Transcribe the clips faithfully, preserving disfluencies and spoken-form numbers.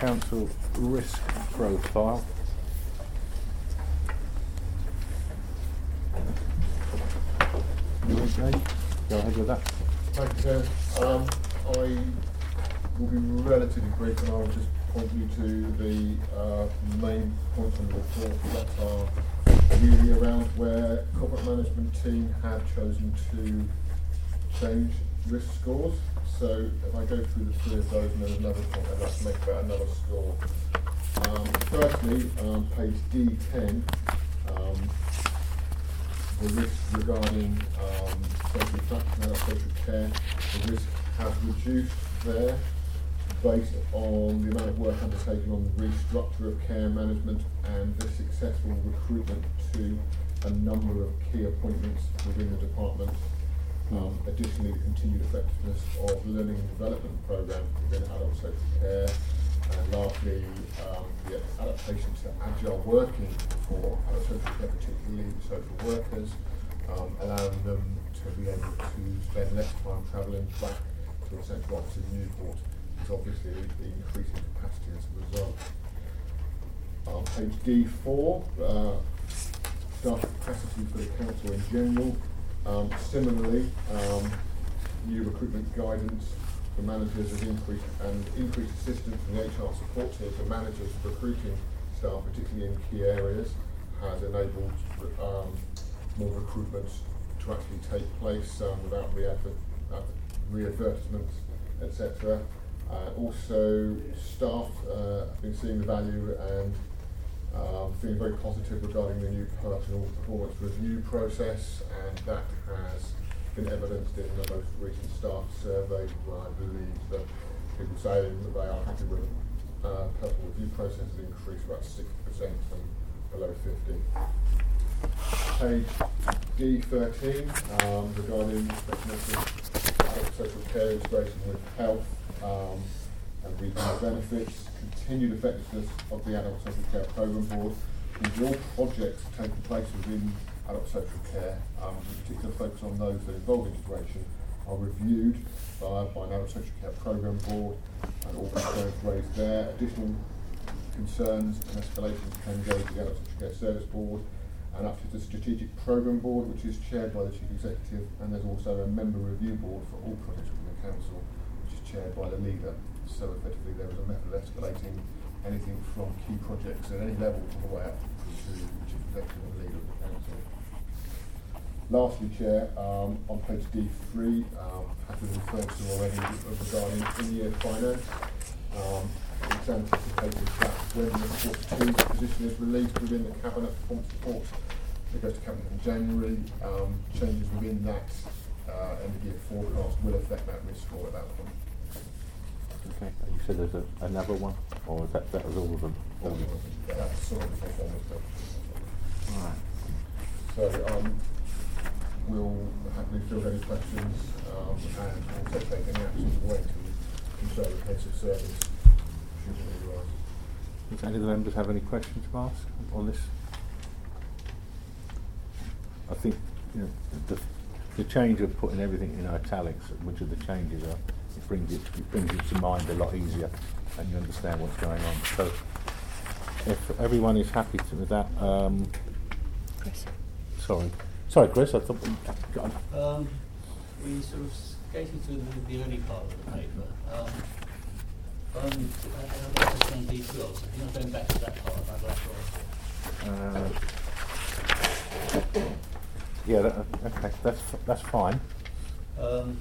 council risk profile. You okay? Go ahead with that. Thank you, Chair. Um, I will be relatively brief, and I will just point you to the uh, main points on the report that are really around where corporate management team have chosen to change risk scores. So if I go through the three of those, and then another point I'd like to make about another score. Um, firstly, um, page D ten, um, the risk regarding um, social factors and social care, the risk has reduced there based on the amount of work undertaken on the restructure of care management and the successful recruitment to a number of key appointments within the department. Um, additionally, the continued effectiveness of learning and development programme within adult social care, and lastly, um, the adaptation to agile working for adult social care, particularly social workers, um, allowing them to be able to spend less time travelling back to the central office in Newport, is obviously the increasing capacity as a result. On page D four, uh, staff capacity for the council in general. Um, similarly, um, new recruitment guidance for managers has increased, and increased assistance from the H R support team for managers recruiting staff, particularly in key areas, has enabled um, more recruitment to actually take place um, without re-adver- uh, re-advertisements, et cetera. Uh, also, staff uh, have been seeing the value and Um, feeling very positive regarding the new personal performance review process, and that has been evidenced in the most recent staff survey, where I believe that people saying that they are happy with the uh, personal review process has increased about sixty percent from below fifty. Page D thirteen, um, regarding adult social care integration with health um, and regional benefits. Continued effectiveness of the Adult Social Care Programme Board. These are all projects taking place within adult social care, um, with particular focus on those that involve integration, are reviewed by, by an Adult Social Care Programme Board, and all concerns raised there. Additional concerns and escalations can go to the Adult Social Care Service Board and up to the Strategic Programme Board, which is chaired by the Chief Executive, and there's also a member review board for all projects within the Council, which is chaired by the leader. So effectively there is a method of escalating anything from key projects at any level all the way up to the Chief Executive and leader of the Council. Lastly, Chair, um, on page D three, um, as we referred to already regarding in-year finance, um, it's anticipated that when the quarter two position is released within the Cabinet performance report, it goes to Cabinet in January, um, changes within that uh, end-of-year forecast will affect that risk score at that point. Okay. You said there's a, another one, or that that was all of them? All of them. Yeah, that's sort of the performance. All right. So um, we'll happily field any questions um, and also take any action related to consult with heads of service should any arise. Does any of the members have any questions to ask on this? I think you know the the change of putting everything in italics, which are the changes are. It brings it, it brings it to mind a lot easier, and you understand what's going on. So, if everyone is happy to, with that, um, Chris. Sorry, sorry, Chris. I thought. Um, we sort of skated through the, the early part of the paper. Um, um, I like to change these rules. If you're not going back to that part, I'd like to. Uh, yeah. That, okay. That's that's fine. Um,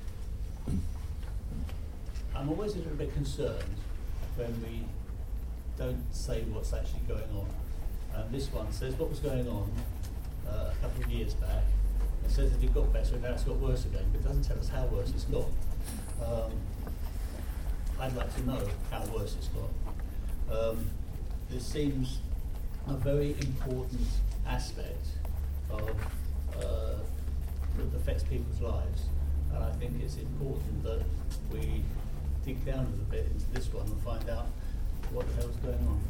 I'm always a little bit concerned when we don't say what's actually going on. Um, this one says what was going on uh, a couple of years back. It says that it got better and now it's got worse again, but it doesn't tell us how worse it's got. Um, I'd like to know how worse it's got. Um, this seems a very important aspect of uh, that affects people's lives, and I think it's important that we dig down a little bit into this one and find out what the hell's going on.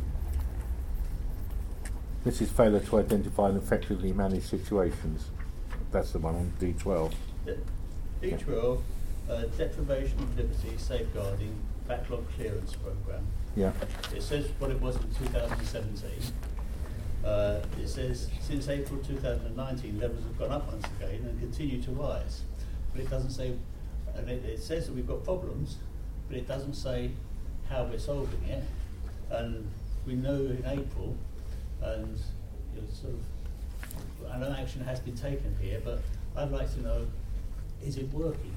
This is failure to identify and effectively manage situations. That's the one on D twelve. D twelve, uh, deprivation of liberty, safeguarding, backlog clearance programme. Yeah. It says what it was in two thousand seventeen. Uh, it says since April two thousand nineteen, levels have gone up once again and continue to rise. But it doesn't say, and it, it says that we've got problems, but it doesn't say how we're solving it. And we know in April, and you know, sort of, I know action has been taken here, but I'd like to know, is it working?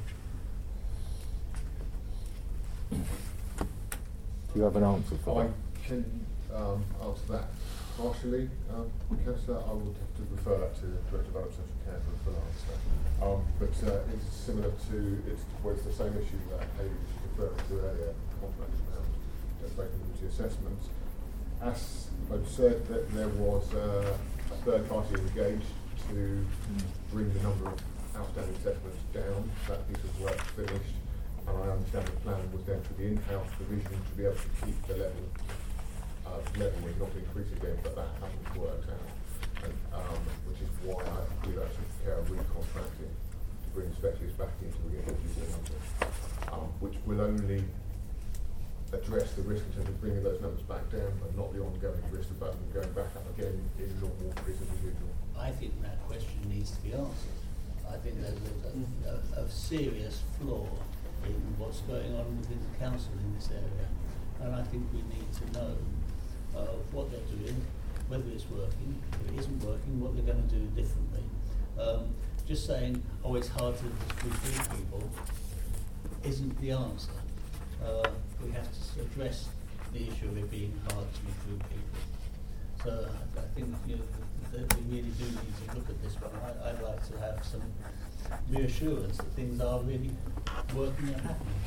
Do you have an answer for I that? can um, answer that partially, um, Councillor. I would have to refer that to the Director of Adult Social Care for a full answer. Um, but uh, it's similar to, it's, well, it's the same issue that Hayley was referring to earlier, contracts around availability assessments. As I've said, that there was uh, a third party engaged to bring the number of outstanding assessments down. That piece of work finished. And I understand the plan was then for the in-house division to be able to keep the level, uh, leveling, not increase again, but that hasn't worked out. And, um, which is why I do actually care of recontracting to bring specialists back into the individual numbers, um, which will only address the risk in terms of bringing those numbers back down, but not the ongoing risk of them going back up again in normal for each individual. I think that question needs to be answered. I think there's a, a, a serious flaw in what's going on within the council in this area, and I think we need to know uh, what they're doing, whether it's working, if it isn't working, what they're going to do differently. Um, just saying, oh, it's hard to recruit people isn't the answer. Uh, we have to address the issue of it being hard to recruit people. So I, I think you know, that we really do need to look at this one. I, I'd like to have some reassurance that things are really working and happening.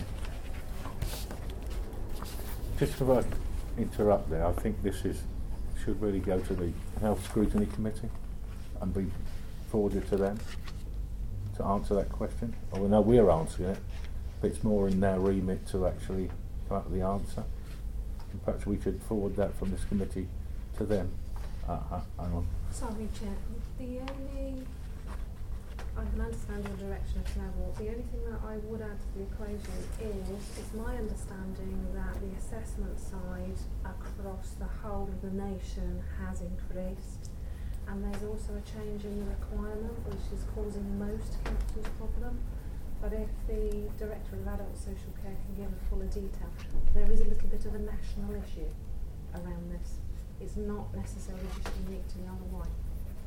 Just if I interrupt there, I think this is should really go to the Health Scrutiny Committee and be forwarded to them to answer that question. Well, we know we're answering it, but it's more in their remit to actually come up with the answer. And perhaps we should forward that from this committee to them. Uh-huh, hang on. Sorry, Chair. The only, I can understand your direction of travel. The only thing that I would add to the equation is, it's my understanding that the assessment side across the whole of the nation has increased, and there's also a change in the requirement which is causing most councils problem. But if the Director of Adult Social Care can give a fuller detail, there is a little bit of a national issue around this. It's not necessarily just unique to the Isle of Wight.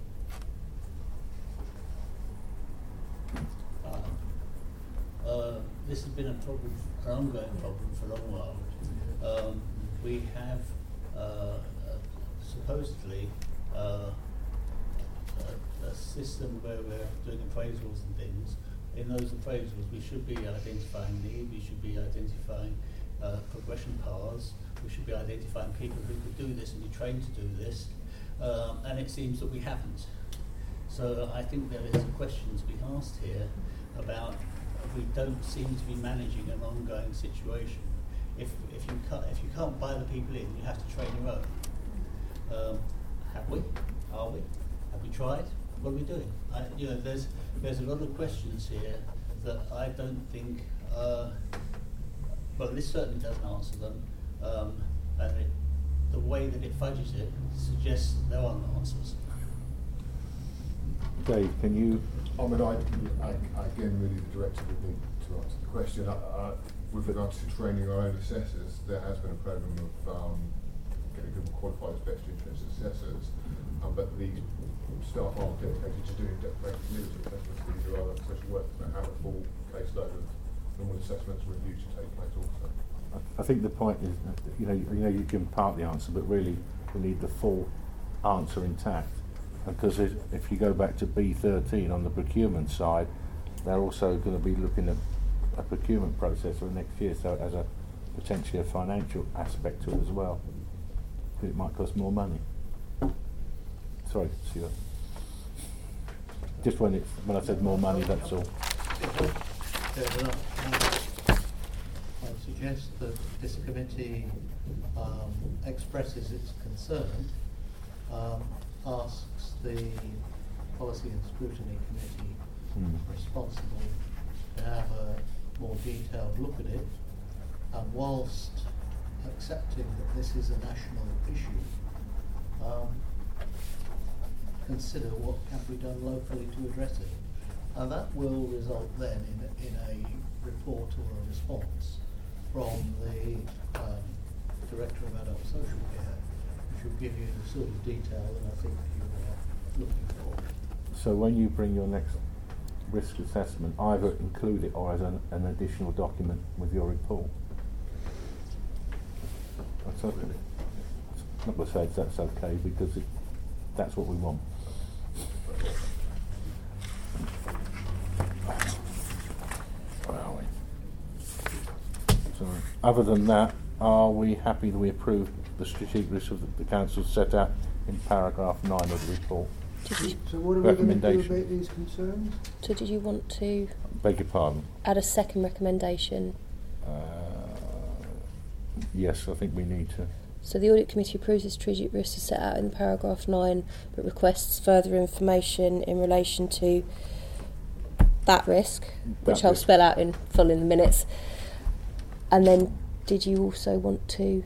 Uh, uh, this has been a problem, an ongoing problem for a long while. Um, we have uh, uh, supposedly uh, a, a system where we're doing appraisals and things. In those appraisals, we should be identifying need, we should be identifying uh, progression paths, we should be identifying people who could do this and be trained to do this, um, and it seems that we haven't. So I think there is a question to be asked here about we don't seem to be managing an ongoing situation. If if you can't if you can't buy the people in, you have to train your own. Um, have we? Are we? Have we tried? What are we doing? I, you know, there's there's a lot of questions here that I don't think. Uh, well, this certainly doesn't answer them, um, and it, the way that it fudges it suggests there aren't answers. Dave, can you? I mean, I, I, again, really the Director would need to answer the question. Uh, uh, with regards to training our own assessors, there has been a programme of um, getting people qualified as best interest assessors, um, but these staff aren't dedicated to doing direct community assessments. These are other social workers that have a full caseload of normal assessments review to take place also. I think the point is, that, you know, you know, you give part the answer, but really we need the full answer intact. Because if, if you go back to B thirteen on the procurement side, they're also going to be looking at a procurement process for the next year, so it has a potentially a financial aspect to it as well. Because it might cost more money. Sorry, Stuart. Just when it's when I said more money, that's all. I suggest that this committee um, expresses its concern, um, asks the Policy and Scrutiny Committee Hmm. responsible to have a more detailed look at it, And whilst accepting that this is a national issue, um, consider what can be done locally to address it. And that will result then in, in a report or a response from the um, Director of Adult Social Care, which will give you the sort of detail that I think you are looking for. So when you bring your next risk assessment, either include it or as an, an additional document with your report. That's okay. I'm not going to say that's okay because it, that's what we want. Where are we? So, other than that, are we happy that we approve the strategic risk of the, the council set out in paragraph nine of the report? Did you, So what are we going to do Recommendation. about these concerns? so did you want to Beg your pardon. add a second recommendation? Uh, yes, I think we need to. So the Audit Committee approves the strategic risks as set out in paragraph nine, but requests further information in relation to that risk, which That I'll risk. spell out in full in the minutes. And then did you also want to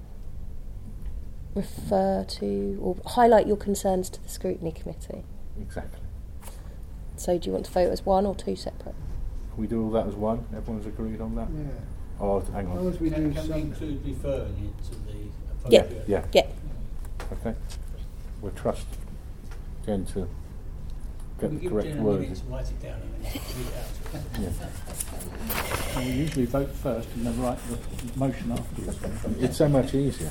refer to or highlight your concerns to the Scrutiny Committee? Exactly. So do you want to vote as one or two separate? Can we do all that as one? Everyone's agreed on that? Yeah. Oh, hang As long on. as we Can, do can we some. include referring it to the Yeah. appropriate? Yeah. Yeah. Okay. We'll trust Jen to Can get we the give correct Jen a word. minute to write it down and then read it out? Yeah. Well, we usually vote first and then write the motion afterwards. It's so much easier.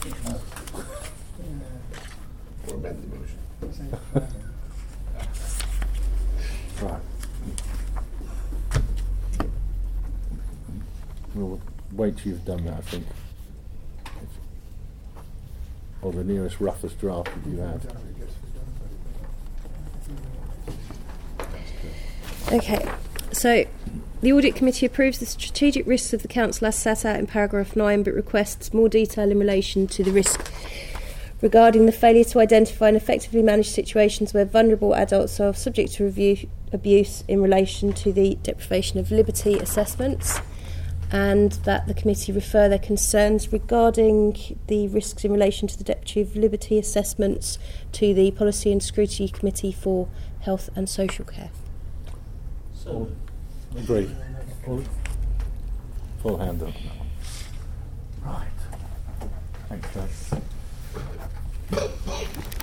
Or amend the motion. Right. We'll wait till you've done that, I think. Or the nearest roughest draft that you have. Okay, so the Audit Committee approves the strategic risks of the Council as set out in paragraph nine, but requests more detail in relation to the risk regarding the failure to identify and effectively manage situations where vulnerable adults are subject to review, abuse in relation to the deprivation of liberty assessments, and that the committee refer their concerns regarding the risks in relation to the deprivation of liberty assessments to the Policy and Scrutiny Committee for Health and Social Care. So, Agreed. Full hand up. Right. Thanks, Dave.